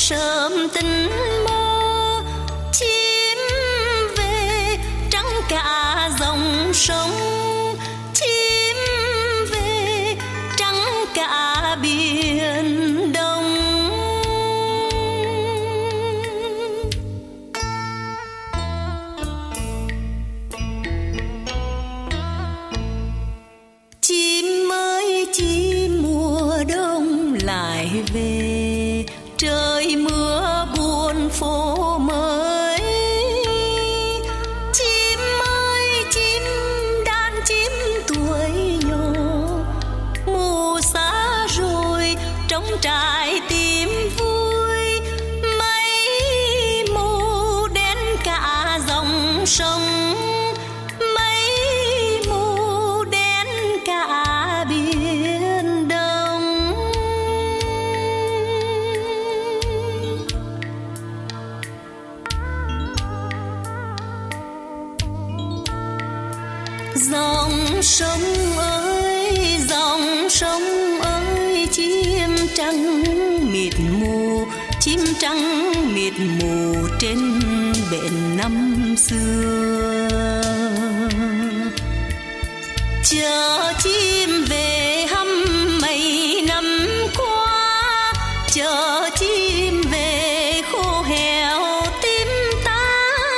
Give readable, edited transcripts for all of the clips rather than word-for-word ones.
sớm tình mơ, chim về trắng cả dòng sông, chim về trắng cả biển đông. Chim ơi chim mùa đông lại về, trời mưa buồn phố mới. Chim ơi chim đàn chim tuổi nhỏ, mù xa rồi trong trái tim vui. Mây mù đen cả dòng sông, mây mù đen cả biển đông. Dòng sông ơi chim trắng mịt mù, chim trắng mịt mù trên bến năm xưa. Chờ chim về hăm mấy năm qua, chờ chim về khô héo tim ta.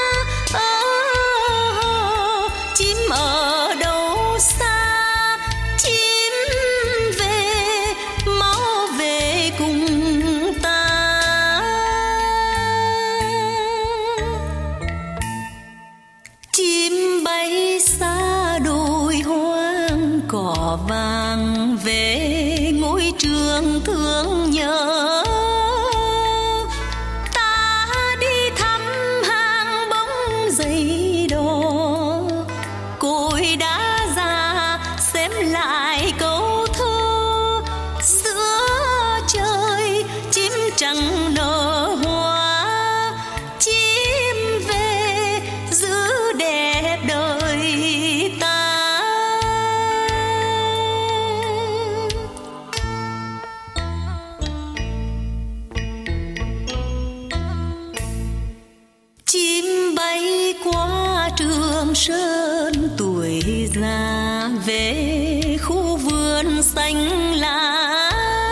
Chim ở đâu xa, chim về mau về cùng ta. Chim bay xa đồi hoang cỏ vàng, về ngôi trường thương nhớ. Ta đi thăm hang bóng giấy đỏ, cội đã già xem lại câu thơ. Giữa trời chim trắng nở hoa, chim về giữ đẹp đời ta. Chim bay qua Trường Sơn tuổi già, về khu vườn xanh lá.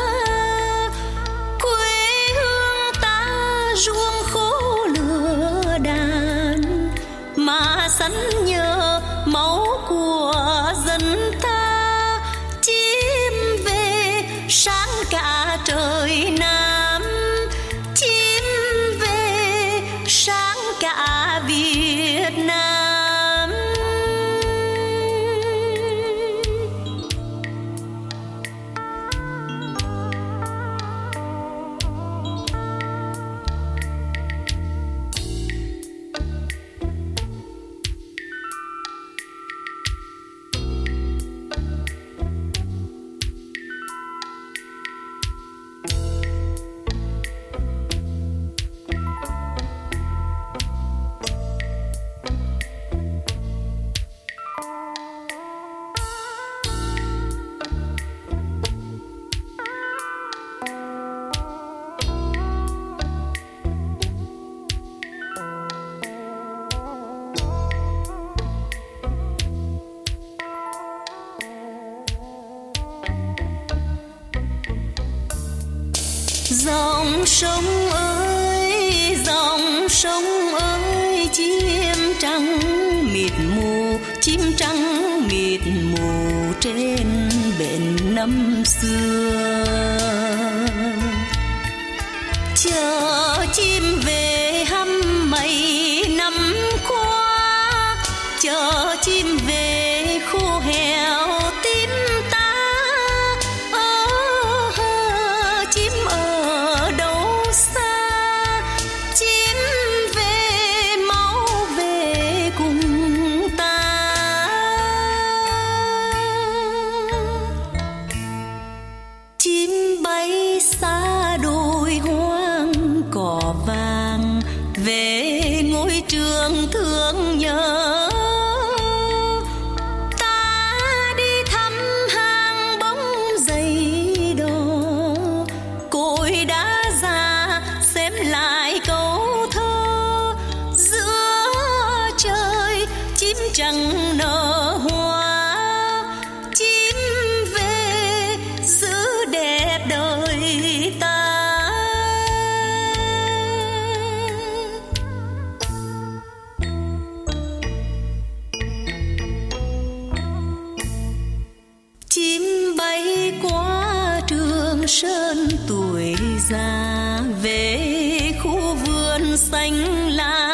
Quê hương ta ruộng khô lửa đàn, mà sắn nhớ máu của dân ta. Chim về sáng cả trời Nam, chim về sáng cả Việt Nam. Dòng sông ơi chim trắng mịt mù, chim trắng mịt mù trên bến năm xưa. Chờ chim về hăm mấy năm qua, chờ chim về khô héo tim ta. Chim ở đâu xa, chim về mau về cùng ta. Chim bay xa đồi hoang xanh lá